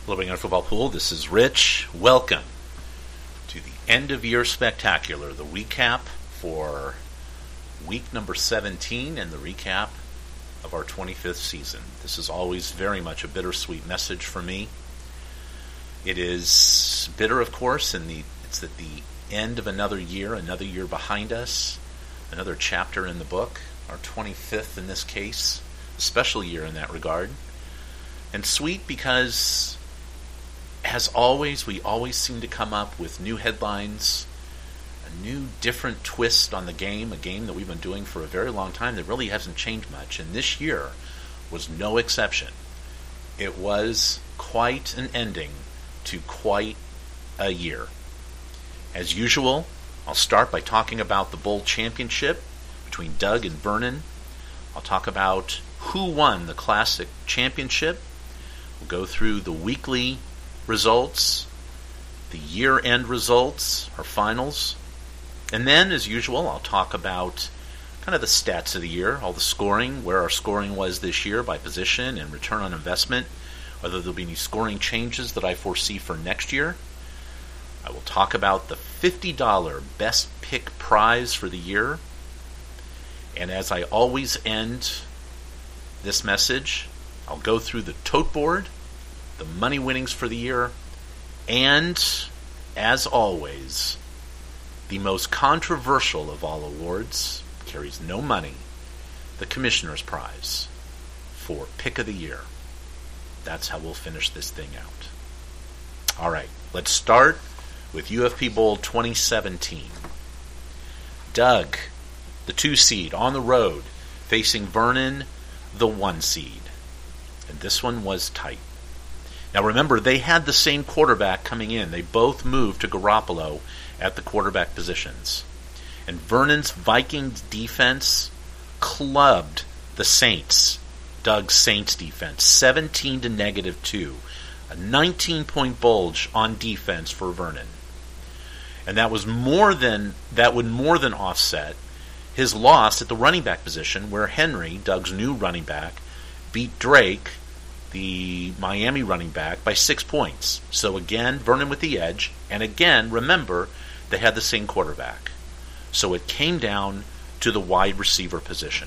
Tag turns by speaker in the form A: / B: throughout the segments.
A: Hello, Big Iron Football Pool. This is Rich. Welcome to the end of year spectacular, the recap for week number 17 and the recap of our 25th season. This is always very much a bittersweet message for me. It is bitter, of course, it's at the end of another year behind us, another chapter in the book, our 25th in this case, a special year in that regard. And sweet because, as always, we always seem to come up with new headlines, a new different twist on the game, a game that we've been doing for a very long time that really hasn't changed much. And this year was no exception. It was quite an ending to quite a year. As usual, I'll start by talking about the Bowl Championship between Doug and Vernon. I'll talk about who won the Classic Championship. We'll go through the weekly results, the year-end results, our finals. And then, as usual, I'll talk about kind of the stats of the year, all the scoring, where our scoring was this year by position and return on investment, whether there'll be any scoring changes that I foresee for next year. I will talk about the $50 Best Pick prize for the year. And as I always end this message, I'll go through the tote board, the money winnings for the year, and, as always, the most controversial of all awards, carries no money, the Commissioner's Prize for Pick of the Year. That's how we'll finish this thing out. All right, let's start with UFP Bowl 2017. Doug, the 2 seed, on the road, facing Vernon, the 1 seed. And this one was tight. Now remember, they had the same quarterback coming in. They both moved to Garoppolo at the quarterback positions. And Vernon's Vikings defense clubbed the Saints, Doug's Saints defense, 17 to -2. A 19-point bulge on defense for Vernon. And that would more than offset his loss at the running back position, where Henry, Doug's new running back, beat Drake, the Miami running back, by 6 points. So again, Vernon with the edge. And again, remember, they had the same quarterback. So it came down to the wide receiver position.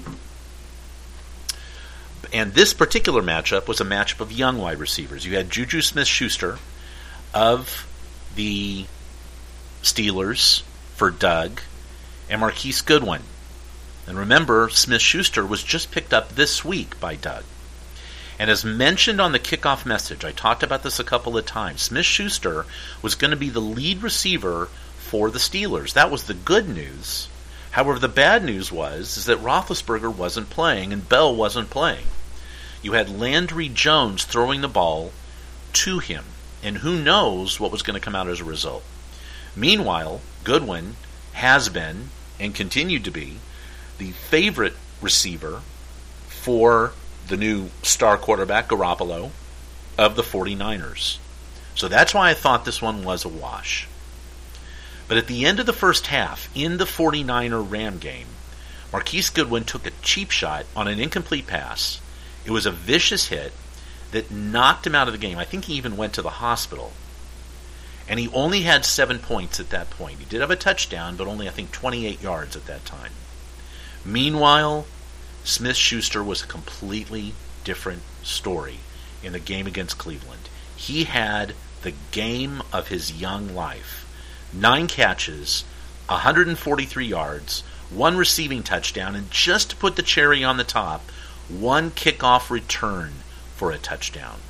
A: And this particular matchup was a matchup of young wide receivers. You had Juju Smith-Schuster of the Steelers for Doug, and Marquise Goodwin. And remember, Smith-Schuster was just picked up this week by Doug. And as mentioned on the kickoff message, I talked about this a couple of times, Smith-Schuster was going to be the lead receiver for the Steelers. That was the good news. However, the bad news is that Roethlisberger wasn't playing and Bell wasn't playing. You had Landry Jones throwing the ball to him, and who knows what was going to come out as a result. Meanwhile, Goodwin has been, and continued to be, the favorite receiver for the new star quarterback, Garoppolo, of the 49ers. So that's why I thought this one was a wash. But at the end of the first half, in the 49er-Ram game, Marquise Goodwin took a cheap shot on an incomplete pass. It was a vicious hit that knocked him out of the game. I think he even went to the hospital. And he only had 7 points at that point. He did have a touchdown, but only, I think, 28 yards at that time. Meanwhile, Smith-Schuster was a completely different story in the game against Cleveland. He had the game of his young life. 9 catches, 143 yards, 1 receiving touchdown, and just to put the cherry on the top, 1 kickoff return for a touchdown.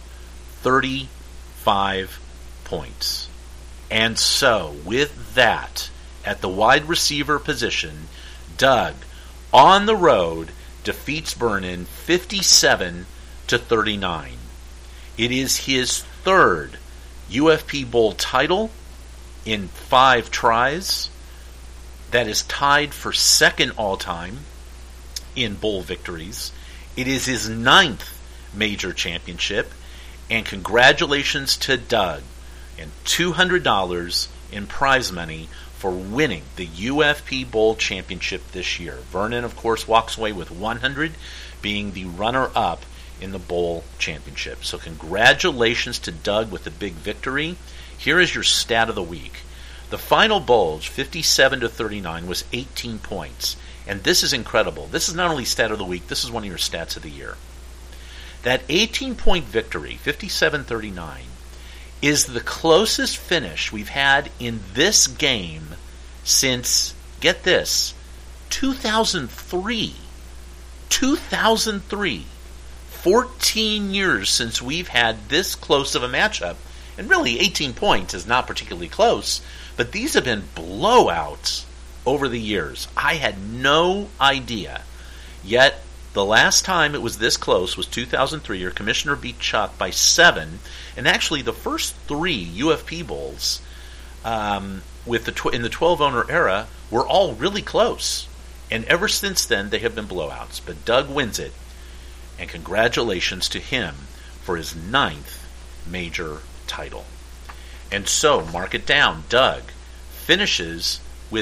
A: 35 points. And so, with that, at the wide receiver position, Doug, on the road, defeats Vernon 57 to 39. It is his 3rd UFP Bowl title in 5 tries. That is tied for 2nd all-time in bowl victories. It is his 9th major championship. And congratulations to Doug, and $200 in prize money for winning the UFP Bowl Championship this year. Vernon, of course, walks away with $100, being the runner-up in the bowl championship. So congratulations to Doug with the big victory. Here is your stat of the week. The final bulge, 57-39, was 18 points. And this is incredible. This is not only stat of the week, this is one of your stats of the year. That 18-point victory, 57-39, is the closest finish we've had in this game since, get this, 2003. 2003. 14 years since we've had this close of a matchup. And really, 18 points is not particularly close, but these have been blowouts over the years. I had no idea. Yet, the last time it was this close was 2003. Your commissioner beat Chuck by 7. And actually, the first 3 UFP Bowls in the 12-owner era were all really close. And ever since then, they have been blowouts. But Doug wins it. And congratulations to him for his 9th major title. And so, mark it down. Doug finishes with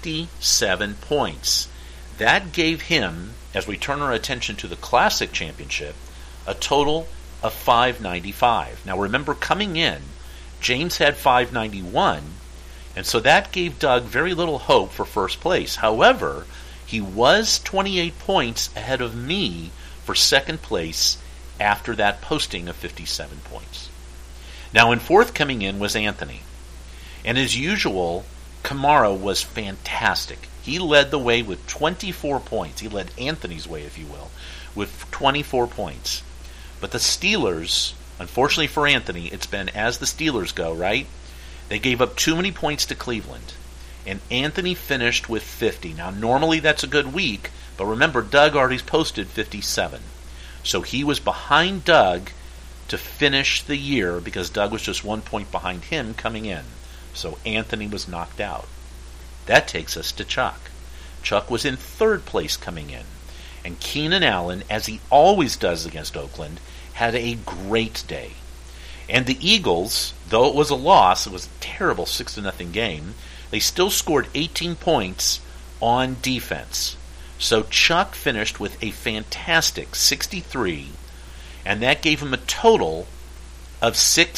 A: 57 points. That gave him, as we turn our attention to the Classic Championship, a total of 595. Now remember, coming in, James had 591, and so that gave Doug very little hope for first place. However, he was 28 points ahead of me for second place after that posting of 57 points. Now in fourth coming in was Anthony. And as usual, Kamara was fantastic. He led the way with 24 points. He led Anthony's way, if you will, with 24 points. But the Steelers, unfortunately for Anthony, it's been as the Steelers go, right? They gave up too many points to Cleveland. And Anthony finished with 50. Now, normally that's a good week, but remember, Doug already posted 57. So he was behind Doug to finish the year because Doug was just 1 point behind him coming in. So Anthony was knocked out. That takes us to Chuck. Chuck was in third place coming in. And Keenan Allen, as he always does against Oakland, had a great day. And the Eagles, though it was a loss, it was a terrible 6-0 game, they still scored 18 points on defense. So Chuck finished with a fantastic 63, and that gave him a total of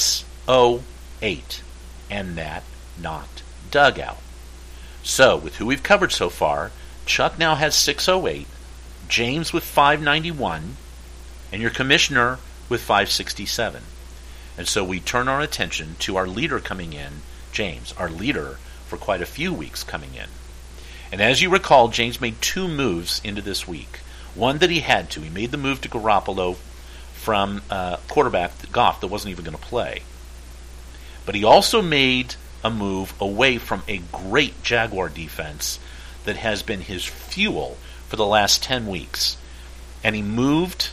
A: 608. And that knocked Doug out. So, with who we've covered so far, Chuck now has 608, James with 591, and your commissioner with 567. And so we turn our attention to our leader coming in, James, our leader for quite a few weeks coming in. And as you recall, James made 2 moves into this week. One that he had to. He made the move to Garoppolo from quarterback Goff that wasn't even going to play. But he also made a move away from a great Jaguar defense that has been his fuel for the last 10 weeks. And he moved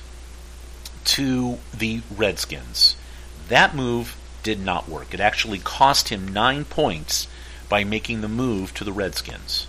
A: to the Redskins. That move did not work. It actually cost him 9 points by making the move to the Redskins.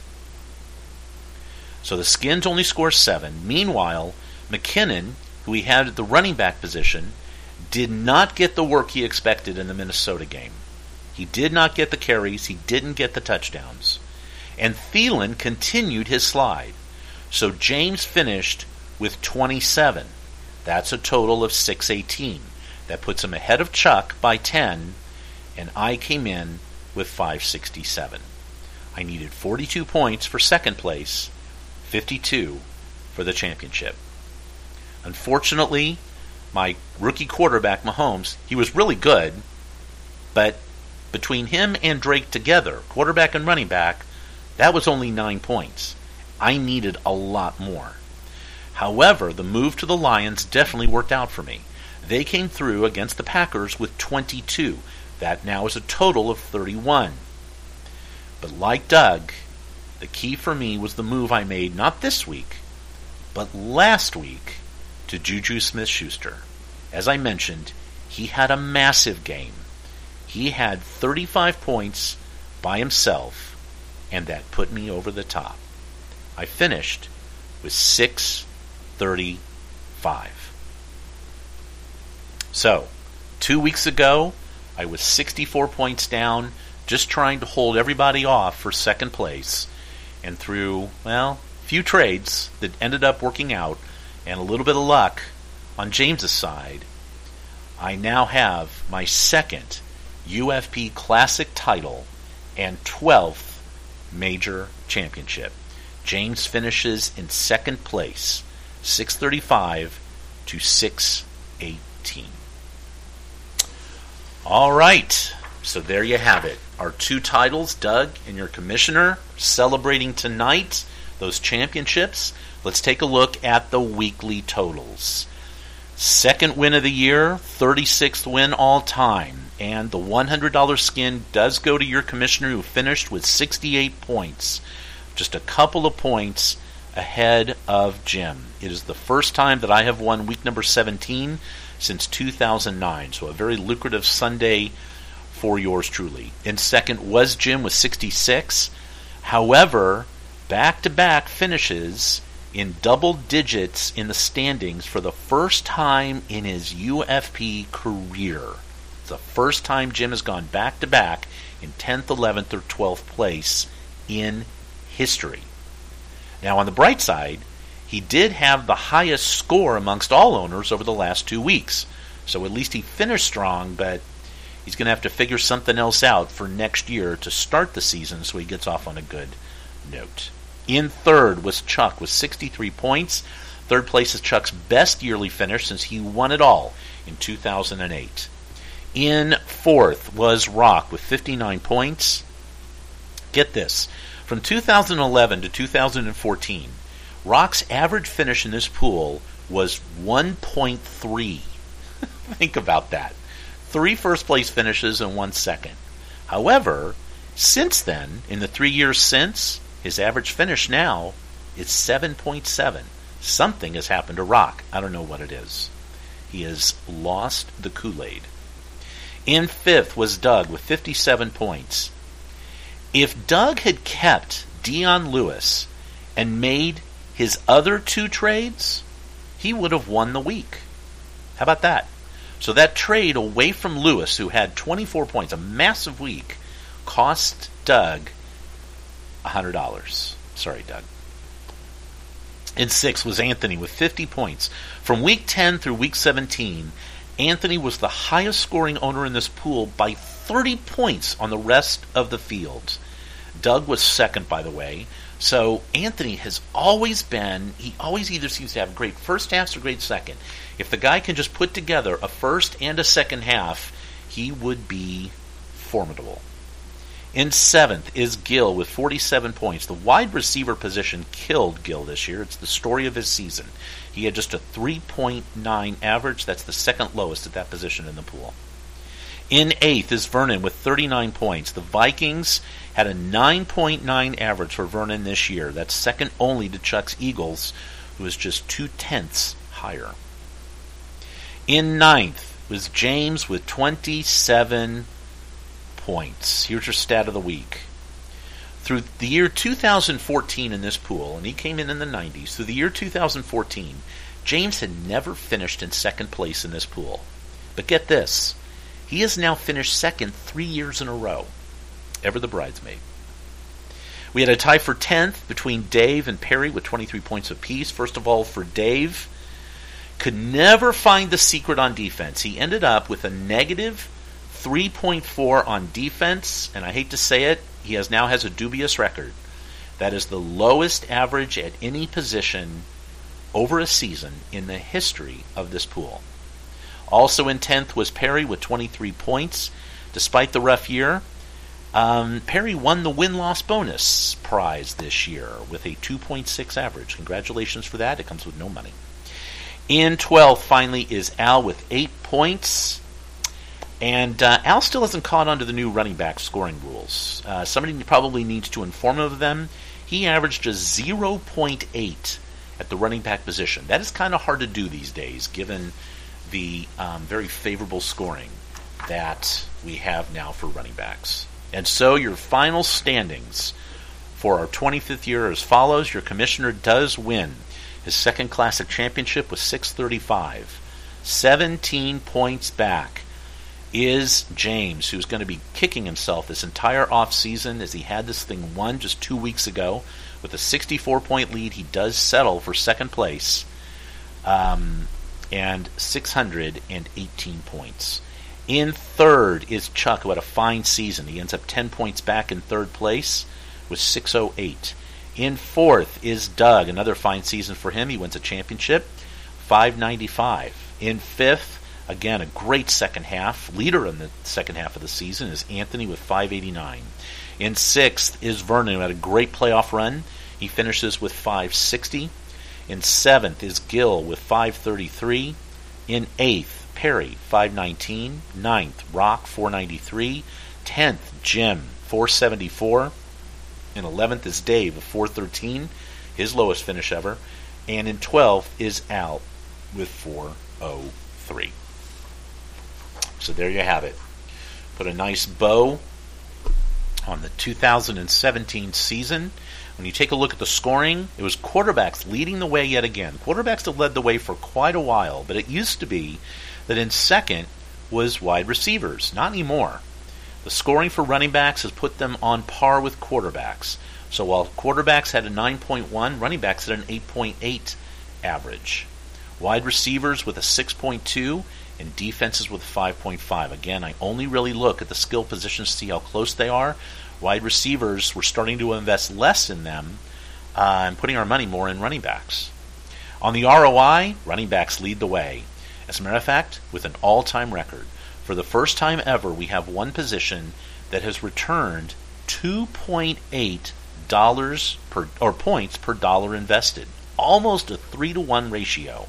A: So the Skins only score 7. Meanwhile, McKinnon, who he had at the running back position, did not get the work he expected in the Minnesota game. He did not get the carries. He didn't get the touchdowns. And Thielen continued his slide. So James finished with 27. That's a total of 618. That puts him ahead of Chuck by 10, and I came in with 567. I needed 42 points for second place, 52 for the championship. Unfortunately, my rookie quarterback, Mahomes, he was really good, but between him and Drake together, quarterback and running back, that was only 9 points. I needed a lot more. However, the move to the Lions definitely worked out for me. They came through against the Packers with 22. That now is a total of 31. But like Doug, the key for me was the move I made not this week, but last week to Juju Smith-Schuster. As I mentioned, he had a massive game. He had 35 points by himself, and that put me over the top. I finished with 635. So, 2 weeks ago, I was 64 points down, just trying to hold everybody off for second place. And through, a few trades that ended up working out, and a little bit of luck on James's side, I now have my second UFP Classic title and 12th major championship. James finishes in second place, 635 to 618. All right, so there you have it. Our two titles, Doug and your commissioner, celebrating tonight those championships. Let's take a look at the weekly totals. Second win of the year, 36th win all time. And the $100 skin does go to your commissioner, who finished with 68 points. Just a couple of points ahead of Jim. It is the first time that I have won week number 17 since 2009. So a very lucrative Sunday for yours truly. In second was Jim with 66. However, back-to-back finishes in double digits in the standings for the first time in his UFP career. It's the first time Jim has gone back-to-back in 10th, 11th, or 12th place in history. Now, on the bright side, he did have the highest score amongst all owners over the last 2 weeks. So at least he finished strong, but he's going to have to figure something else out for next year to start the season so he gets off on a good note. In third was Chuck with 63 points. Third place is Chuck's best yearly finish since he won it all in 2008. In fourth was Rock with 59 points. Get this. From 2011 to 2014, Rock's average finish in this pool was 1.3. Think about that. 3 first-place finishes and 1 second. However, since then, in the 3 years since, his average finish now is 7.7. Something has happened to Rock. I don't know what it is. He has lost the Kool-Aid. In fifth was Doug with 57 points. If Doug had kept Dion Lewis and made his other 2 trades, he would have won the week. How about that? So that trade away from Lewis, who had 24 points, a massive week, cost Doug $100. Sorry, Doug. In sixth was Anthony with 50 points. From week 10 through week 17, Anthony was the highest scoring owner in this pool by 30 points on the rest of the field. Doug was second, by the way. So Anthony has always been, he always either seems to have great first halves or great second. If the guy can just put together a first and a second half, he would be formidable. In seventh is Gil with 47 points. The wide receiver position killed Gil this year. It's the story of his season. He had just a 3.9 average. That's the second lowest at that position in the pool. In eighth is Vernon with 39 points. The Vikings had a 9.9 average for Vernon this year. That's second only to Chuck's Eagles, who is just 0.2 higher. In ninth was James with 27 points. Here's your stat of the week. Through the year 2014 in this pool, and he came in the 90s, through the year 2014, James had never finished in second place in this pool. But get this, he has now finished second 3 years in a row. Ever the bridesmaid. We had a tie for 10th between Dave and Perry with 23 points apiece. First of all, for Dave, could never find the secret on defense. He ended up with a negative 3.4 on defense, and I hate to say it, he now has a dubious record. That is the lowest average at any position over a season in the history of this pool. Also in 10th was Perry with 23 points. Despite the rough year, Perry won the win-loss bonus prize this year with a 2.6 average. Congratulations for that. It comes with no money. In 12th, finally, is Al with 8 points. And Al still hasn't caught on to the new running back scoring rules. Somebody probably needs to inform him of them. He averaged just 0.8 at the running back position. That is kind of hard to do these days, given the very favorable scoring that we have now for running backs. And so your final standings for our 25th year are as follows. Your commissioner does win his second Classic Championship with 635. 17 points back is James, who's going to be kicking himself this entire offseason as he had this thing won just 2 weeks ago. With a 64-point lead, he does settle for second place. and 618 points. In third is Chuck, who had a fine season. He ends up 10 points back in third place with 608. In fourth is Doug, another fine season for him. He wins a championship, 595. In fifth, again, a great second half. Leader in the second half of the season is Anthony with 589. In sixth is Vernon, who had a great playoff run. He finishes with 560. In seventh is Gil with 533. In eighth, Perry, 519. Ninth, Rock, 493. 10th, Jim, 474. In 11th is Dave with 413, his lowest finish ever. And in 12th is Al with 403. So there you have it. Put a nice bow on the 2017 season. When you take a look at the scoring, it was quarterbacks leading the way yet again. Quarterbacks have led the way for quite a while, but it used to be that in second was wide receivers. Not anymore. The scoring for running backs has put them on par with quarterbacks. So while quarterbacks had a 9.1, running backs had an 8.8 average. Wide receivers with a 6.2, and defenses with 5.5. Again, I only really look at the skill positions to see how close they are. Wide receivers, we're starting to invest less in them and putting our money more in running backs. On the ROI, running backs lead the way. As a matter of fact, with an all-time record. For the first time ever, we have one position that has returned $2.8 points per dollar invested. Almost a 3-to-1 ratio.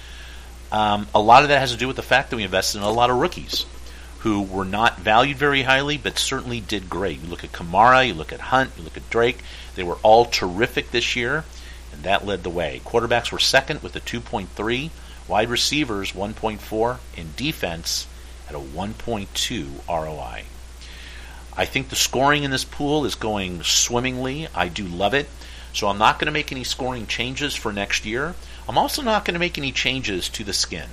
A: A lot of that has to do with the fact that we invested in a lot of rookies who were not valued very highly, but certainly did great. You look at Kamara, you look at Hunt, you look at Drake. They were all terrific this year, and that led the way. Quarterbacks were second with a 2.3, wide receivers 1.4, and defense at a 1.2 ROI. I think the scoring in this pool is going swimmingly. I do love it. So I'm not going to make any scoring changes for next year. I'm also not going to make any changes to the skin.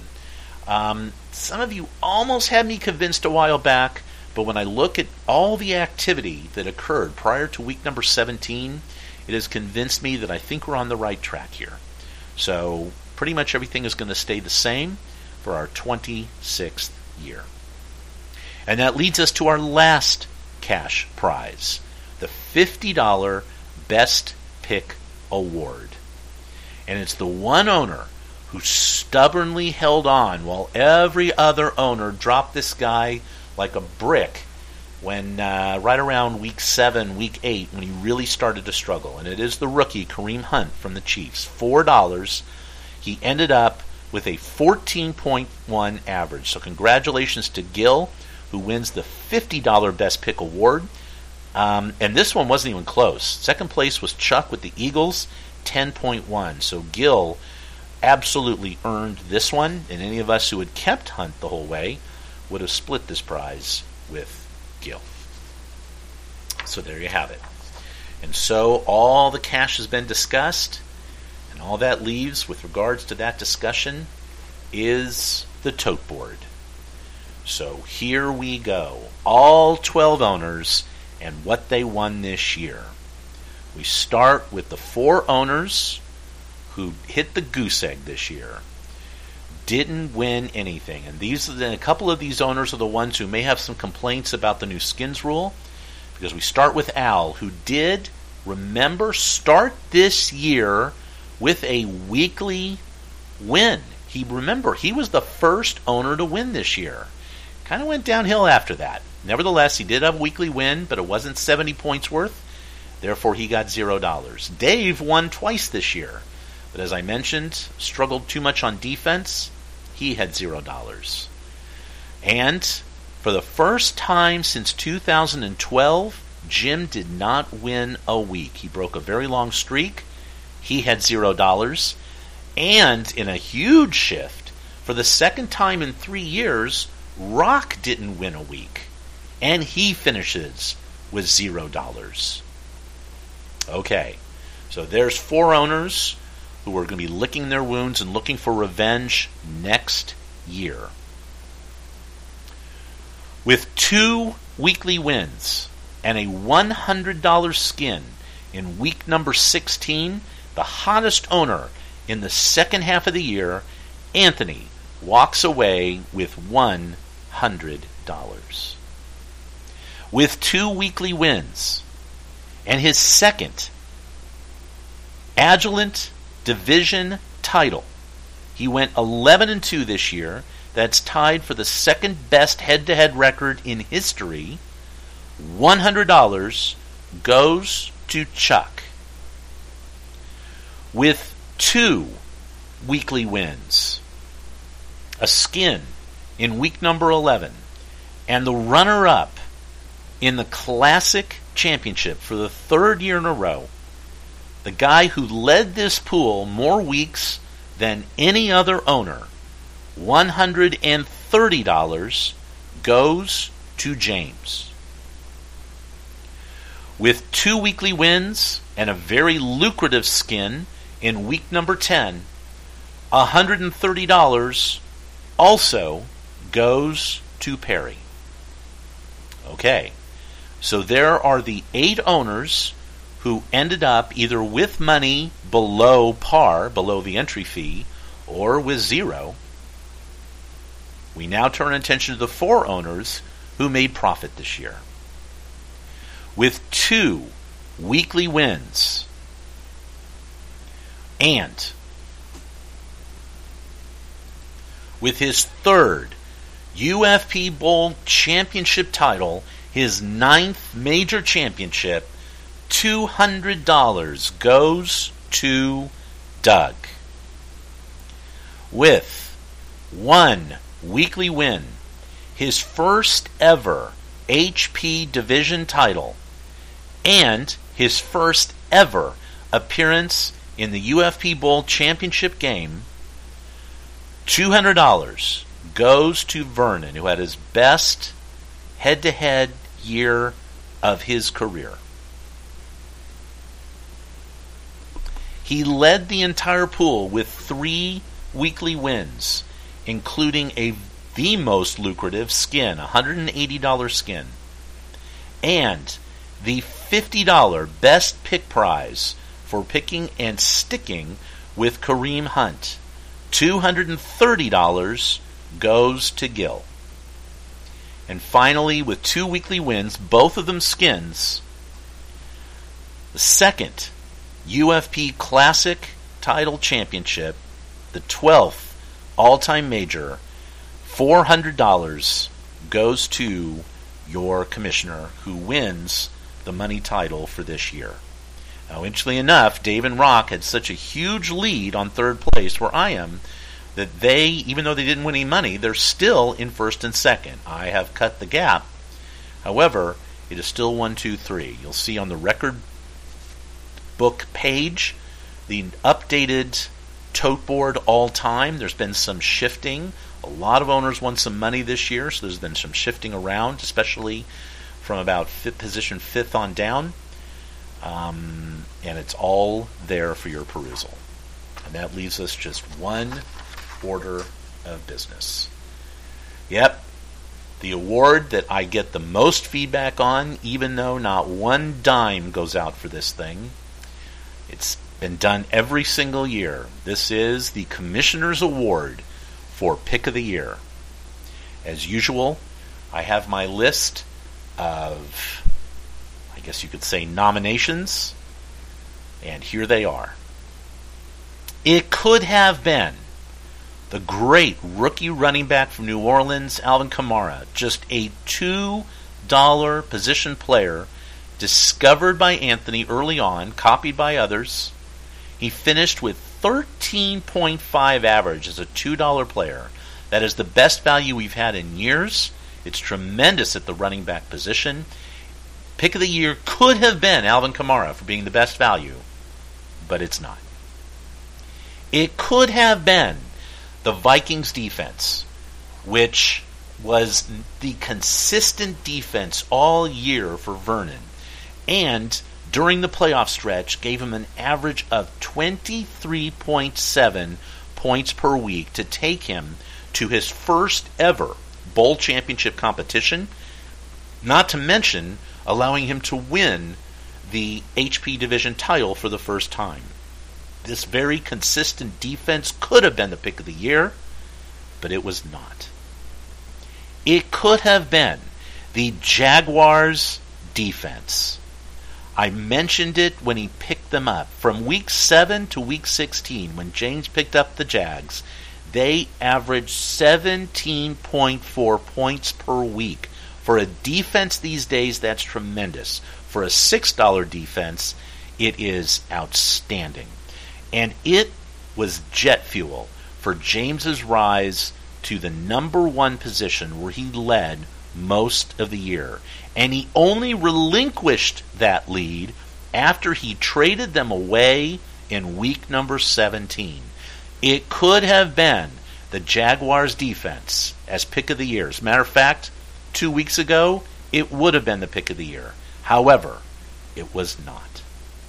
A: Some of you almost had me convinced a while back, but when I look at all the activity that occurred prior to week number 17, it has convinced me that I think we're on the right track here. So pretty much everything is going to stay the same for our 26th year. And that leads us to our last cash prize, the $50 Best Pick Award. And it's the one owner who stubbornly held on while every other owner dropped this guy like a brick when right around week 7, week 8, when he really started to struggle. And it is the rookie Kareem Hunt from the Chiefs. $4. He ended up with a 14.1 average. So congratulations to Gil, who wins the $50 Best Pick Award. And this one wasn't even close. Second place was Chuck with the Eagles, 10.1. So Gil absolutely earned this one, and any of us who had kept Hunt the whole way would have split this prize with Gil. So there you have it. And so all the cash has been discussed, and all that leaves with regards to that discussion is the tote board. So here we go. All 12 owners and what they won this year. We start with the 4 owners who hit the goose egg this year. Didn't win anything. And a couple of these owners are the ones who may have some complaints about the new skins rule. Because we start with Al, who did, remember, start this year with a weekly win. He was the first owner to win this year. Kind of went downhill after that. Nevertheless, he did have a weekly win, but it wasn't 70 points worth. Therefore, he got $0. Dave won twice this year. But as I mentioned, struggled too much on defense. He had $0. And for the first time since 2012, Jim did not win a week. He broke a very long streak. He had $0. And in a huge shift, for the second time in 3 years, Rock didn't win a week. And he finishes with $0. Okay, so there's 4 owners who are going to be licking their wounds and looking for revenge next year. With 2 weekly wins and a $100 skin in week number 16, the hottest owner in the second half of the year, Anthony, walks away with $100. With 2 weekly wins and his second Agilent Division title, he went 11-2 this year. That's tied for the second best head-to-head record in history. $100 goes to Chuck. With 2 weekly wins, a skin in week number 11, and the runner-up in the Classic Championship for the 3rd year in a row, the guy who led this pool more weeks than any other owner, $130 goes to James. With 2 weekly wins and a very lucrative skin in week number 10, $130 also goes to Perry. Okay, so there are the 8 owners who ended up either with money below par, below the entry fee, or with 0. We now turn attention to the 4 owners who made profit this year. With 2 weekly wins and with his 3rd UFP Bowl championship title, his 9th major championship, $200 goes to Doug. With 1 weekly win, his first ever HP Division title, and his first ever appearance in the UFP Bowl championship game, $200 goes to Vernon, who had his best head-to-head year of his career. He led the entire pool with 3 weekly wins, including the most lucrative skin, $180 skin, and the $50 best pick prize for picking and sticking with Kareem Hunt. $230 goes to Gil. And finally, with 2 weekly wins, both of them skins, the second UFP Classic Title Championship, the 12th all-time major, $400 goes to your commissioner who wins the money title for this year. Now, interestingly enough, Dave and Rock had such a huge lead on 3rd place where I am that they, even though they didn't win any money, they're still in 1st and 2nd. I have cut the gap. However, it is still 1, 2, 3. You'll see on the record book page the updated tote board all time. There's been some shifting. A lot of owners won some money this year, so there's been some shifting around, especially from about position 5th on down. And it's all there for your perusal. And that leaves us just one order of business. Yep, the award that I get the most feedback on, even though not one dime goes out for this thing. It's been done every single year. This is the Commissioner's Award for Pick of the Year. As usual, I have my list of, I guess you could say, nominations, and here they are. It could have been the great rookie running back from New Orleans, Alvin Kamara, just a $2 position player discovered by Anthony early on, copied by others. He finished with 13.5 average as a $2 player. That is the best value we've had in years. It's tremendous at the running back position. Pick of the year could have been Alvin Kamara for being the best value, but it's not. It could have been the Vikings defense, which was the consistent defense all year for Vernon, and during the playoff stretch gave him an average of 23.7 points per week to take him to his first ever bowl championship competition, not to mention allowing him to win the HP Division title for the first time. This very consistent defense could have been the pick of the year, but it was not. It could have been the Jaguars' defense. I mentioned it when he picked them up. From week 7 to week 16, when James picked up the Jags, they averaged 17.4 points per week. For a defense these days, that's tremendous. For a $6 defense, it is outstanding. And it was jet fuel for James's rise to the number 1 position where he led most of the year. And he only relinquished that lead after he traded them away in week number 17. It could have been the Jaguars' defense as pick of the year. As a matter of fact, 2 weeks ago, it would have been the pick of the year. However, it was not.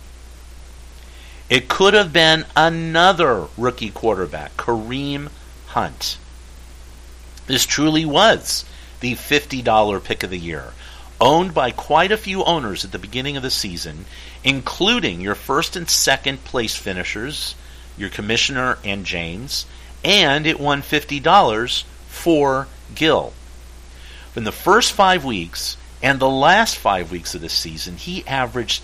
A: It could have been another rookie quarterback, Kareem Hunt. This truly was the $50 pick of the year, owned by quite a few owners at the beginning of the season, including your first and second place finishers, your commissioner and James, and it won $50 for Gil. From the first 5 weeks and the last 5 weeks of the season, he averaged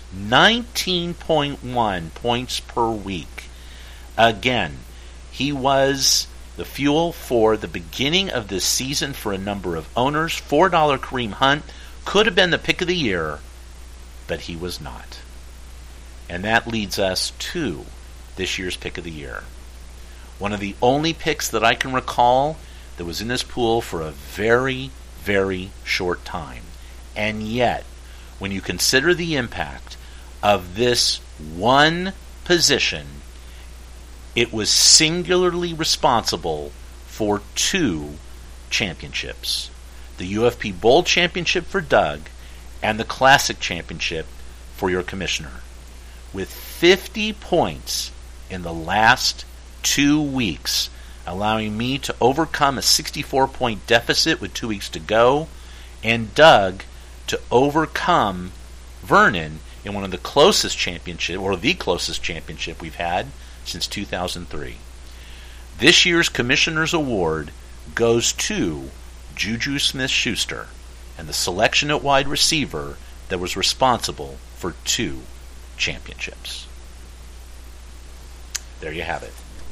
A: 19.1 points per week. Again, he was the fuel for the beginning of this season for a number of owners. $4 Kareem Hunt could have been the pick of the year, but he was not. And that leads us to this year's pick of the year. One of the only picks that I can recall that was in this pool for a very, very short time. And yet, when you consider the impact of this one position, it was singularly responsible for 2 championships. The UFP Bowl Championship for Doug and the Classic Championship for your commissioner. With 50 points in the last 2 weeks, allowing me to overcome a 64-point deficit with 2 weeks to go, and Doug to overcome Vernon in one of the closest championship, or the closest championship we've had since 2003. This year's Commissioner's Award goes to Juju Smith-Schuster and the selection at wide receiver that was responsible for 2 championships. There you have it.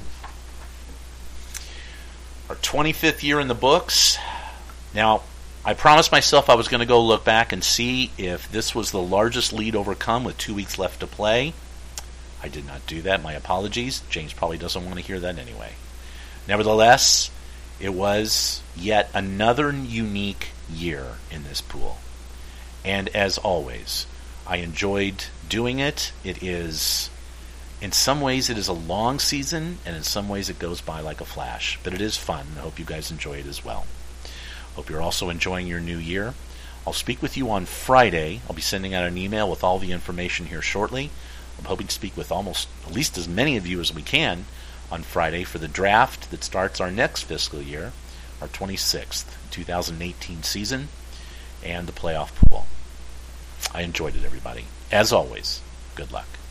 A: Our 25th year in the books. Now, I promised myself I was going to go look back and see if this was the largest lead overcome with 2 weeks left to play. I did not do that. My apologies. James probably doesn't want to hear that anyway. Nevertheless, it was yet another unique year in this pool. And as always, I enjoyed doing it. It is, in some ways, it is a long season, and in some ways it goes by like a flash. But it is fun, and I hope you guys enjoy it as well. Hope you're also enjoying your new year. I'll speak with you on Friday. I'll be sending out an email with all the information here shortly. I'm hoping to speak with almost at least as many of you as we can on Friday for the draft that starts our next fiscal year, our 26th 2018 season, and the playoff pool. I enjoyed it, everybody. As always, good luck.